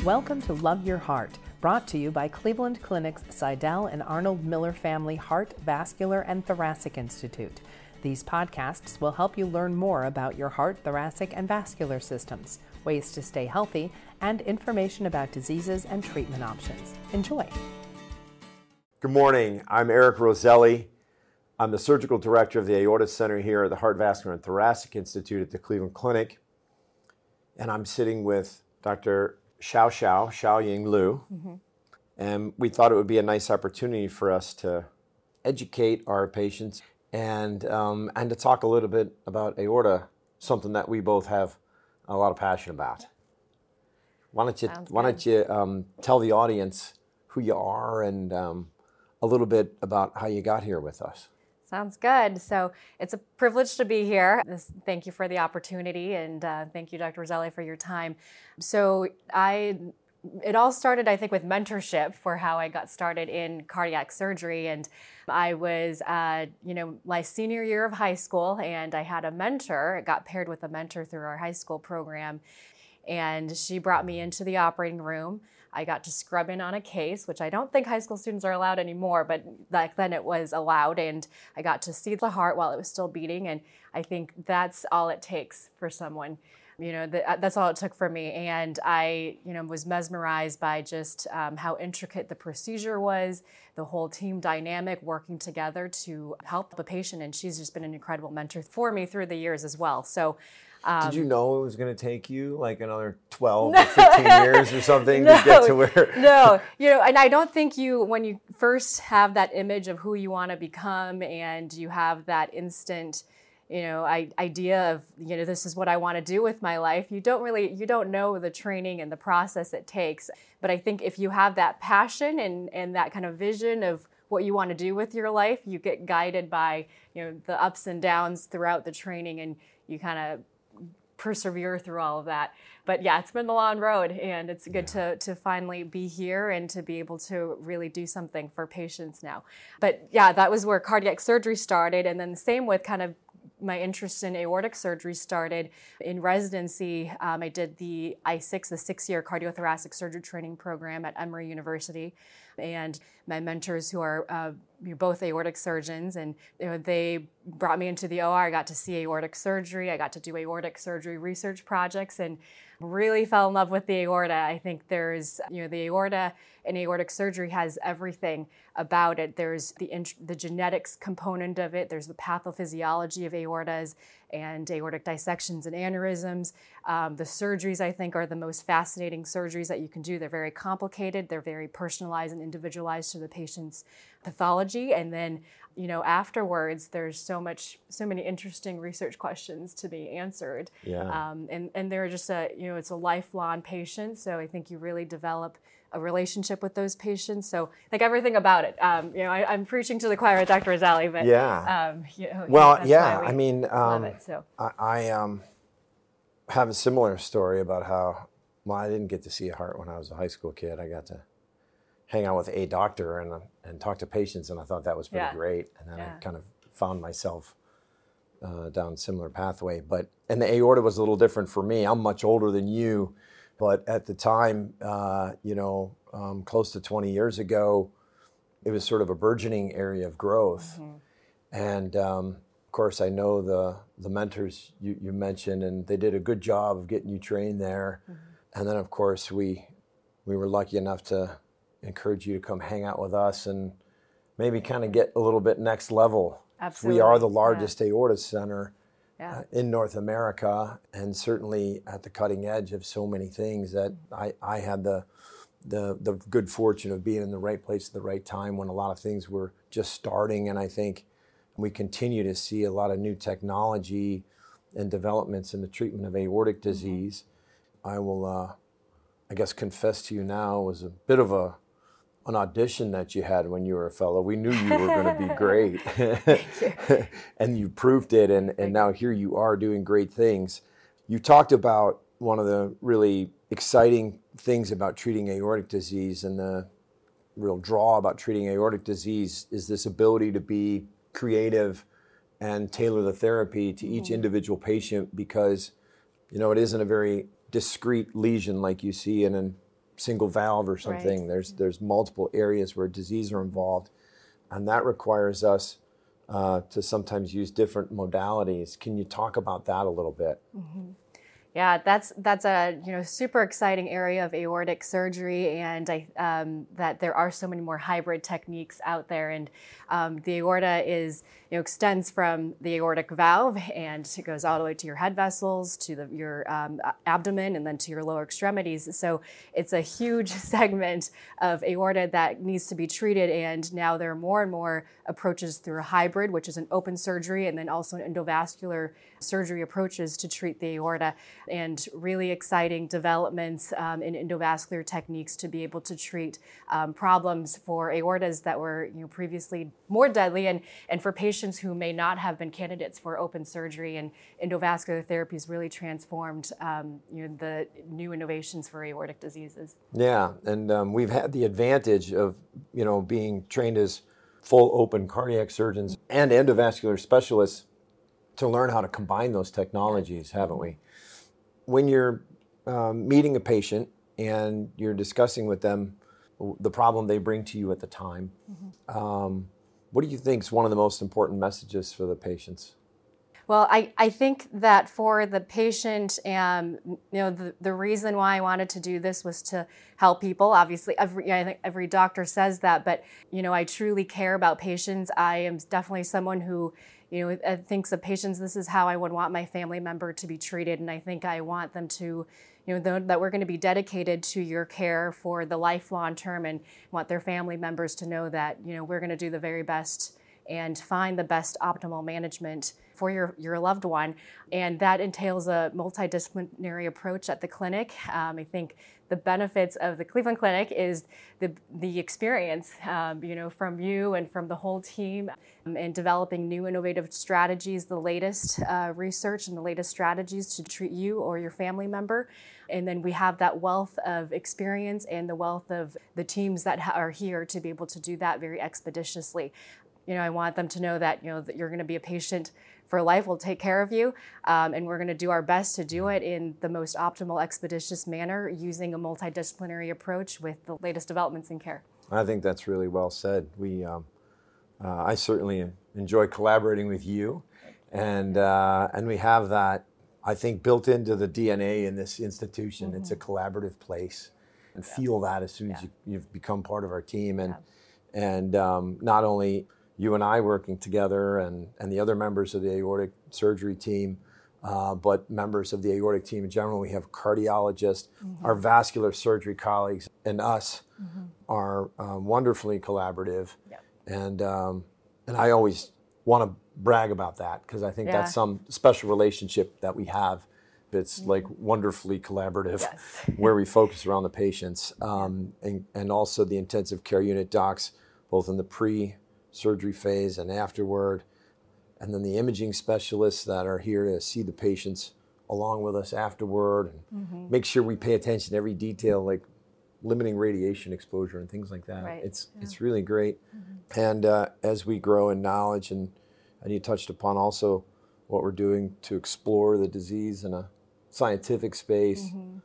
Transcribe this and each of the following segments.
Welcome to Love Your Heart, brought to you by Cleveland Clinic's Seidel and Arnold Miller Family Heart, Vascular, and Thoracic Institute. These podcasts will help you learn more about your heart, thoracic, and vascular systems, ways to stay healthy, and information about diseases and treatment options. Enjoy. Good morning. I'm Eric Roselli. I'm the Surgical Director of the Aorta Center here at the Heart, Vascular, and Thoracic Institute at the Cleveland Clinic. And I'm sitting with Dr. Xiaoying Liu. And we thought it would be a nice opportunity for us to educate our patients and to talk a little bit about aorta, something that we both have a lot of passion about. Why don't you tell the audience who you are and a little bit about how you got here with us? Sounds good. So it's a privilege to be here. Thank you for the opportunity, and thank you, Dr. Roselli, for your time. So it all started, I think, with mentorship for how I got started in cardiac surgery. And I was, my senior year of high school, and I had a mentor. I got paired with a mentor through our high school program, and she brought me into the operating room. I got to scrub in on a case, which I don't think high school students are allowed anymore, but back then it was allowed, and I got to see the heart while it was still beating, and I think that's all it takes for someone. That's all it took for me, and I, was mesmerized by just how intricate the procedure was, the whole team dynamic working together to help the patient, and she's just been an incredible mentor for me through the years as well. So. Did you know it was going to take you like another 12 or 15 years or something to get to where? No, and I don't think when you first have that image of who you want to become and you have that instant, idea of, this is what I want to do with my life, you don't know the training and the process it takes. But I think if you have that passion and that kind of vision of what you want to do with your life, you get guided by, the ups and downs throughout the training, and you kind of persevere through all of that. But yeah, it's been a long road, and it's good to finally be here and to be able to really do something for patients now. But yeah, that was where cardiac surgery started, and then the same with kind of my interest in aortic surgery started in residency. I did the I6, the 6-year cardiothoracic surgery training program at Emory University, and my mentors who are both aortic surgeons, and they brought me into the OR. I got to see aortic surgery. I got to do aortic surgery research projects, and really fell in love with the aorta. I think there's, the aorta and aortic surgery has everything about it. There's the genetics component of it. There's the pathophysiology of aortas and aortic dissections and aneurysms. The surgeries, I think, are the most fascinating surgeries that you can do. They're very complicated. They're very personalized and individualized to the patient's pathology. And then, afterwards, there's so many interesting research questions to be answered. Yeah. And they're just it's a lifelong patient. So I think you really develop a relationship with those patients. So like everything about it, I'm preaching to the choir at Dr. Roselli, but yeah. I mean, love it, so. I have a similar story about how, I didn't get to see a heart when I was a high school kid. I got to hang out with a doctor and talk to patients, and I thought that was pretty great. And then I kind of found myself down a similar pathway. And the aorta was a little different for me. I'm much older than you, but at the time, close to 20 years ago, it was sort of a burgeoning area of growth. And of course, I know the mentors you mentioned, and they did a good job of getting you trained there. And then, of course, we were lucky enough to encourage you to come hang out with us and maybe kind of get a little bit next level. Absolutely. We are the largest aorta center in North America, and certainly at the cutting edge of so many things that I had the good fortune of being in the right place at the right time when a lot of things were just starting. And I think we continue to see a lot of new technology and developments in the treatment of aortic disease. I will, I guess, confess to you now, it was a bit of an audition that you had when you were a fellow. We knew you were going to be great. And you proved it, and now here you are doing great things. You talked about one of the really exciting things about treating aortic disease, and the real draw about treating aortic disease is this ability to be creative and tailor the therapy to each individual patient, because it isn't a very discrete lesion like you see in a single valve or something. Right. There's multiple areas where disease are involved, and that requires us to sometimes use different modalities. Can you talk about that a little bit? Mm-hmm. Yeah, that's a super exciting area of aortic surgery, and that there are so many more hybrid techniques out there. And the aorta extends from the aortic valve, and it goes all the way to your head vessels, to your abdomen, and then to your lower extremities. So it's a huge segment of aorta that needs to be treated. And now there are more and more approaches through a hybrid, which is an open surgery, and then also an endovascular surgery approaches to treat the aorta, and really exciting developments in endovascular techniques to be able to treat problems for aortas that were previously more deadly, and for patients who may not have been candidates for open surgery. And endovascular therapy has really transformed the new innovations for aortic diseases. Yeah, and we've had the advantage of being trained as full open cardiac surgeons and endovascular specialists to learn how to combine those technologies, haven't we? When you're meeting a patient and you're discussing with them the problem they bring to you at the time, what do you think is one of the most important messages for the patients? Well, I think that for the patient, the reason why I wanted to do this was to help people. Obviously, I think every doctor says that, but I truly care about patients. I am definitely someone who thinks of patients. This is how I would want my family member to be treated, and I think I want them to, that we're going to be dedicated to your care for the lifelong term, and want their family members to know that we're going to do the very best and find the best optimal management for your loved one. And that entails a multidisciplinary approach at the clinic. I think the benefits of the Cleveland Clinic is the experience, from you and from the whole team in developing new innovative strategies, the latest research and the latest strategies to treat you or your family member. And then we have that wealth of experience and the wealth of the teams that are here to be able to do that very expeditiously. I want them to know that, that you're going to be a patient for life. We'll take care of you, and we're going to do our best to do it in the most optimal, expeditious manner using a multidisciplinary approach with the latest developments in care. I think that's really well said. I certainly enjoy collaborating with you, and we have that, I think, built into the DNA in this institution. Mm-hmm. It's a collaborative place, and feel that as soon as you've become part of our team, and not only you and I working together and the other members of the aortic surgery team, but members of the aortic team in general. We have cardiologists, our vascular surgery colleagues, and us are wonderfully collaborative. And I always want to brag about that, because I think that's some special relationship that we have. It's like wonderfully collaborative, where we focus around the patients, and also the intensive care unit docs, both in the pre-surgery phase and afterward, and then the imaging specialists that are here to see the patients along with us afterward, and make sure we pay attention to every detail, like limiting radiation exposure and things like that. Right. It's really great. And as we grow in knowledge, and you touched upon also what we're doing to explore the disease in a scientific space,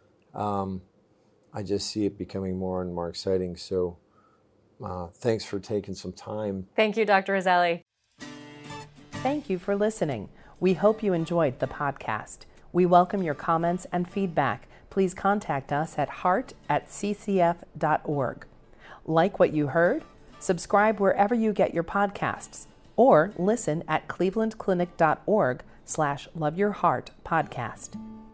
I just see it becoming more and more exciting. So thanks for taking some time. Thank you, Dr. Roselli. Thank you for listening. We hope you enjoyed the podcast. We welcome your comments and feedback. Please contact us at heart@ccf.org. Like what you heard? Subscribe wherever you get your podcasts, or listen at clevelandclinic.org/loveyourheartpodcast.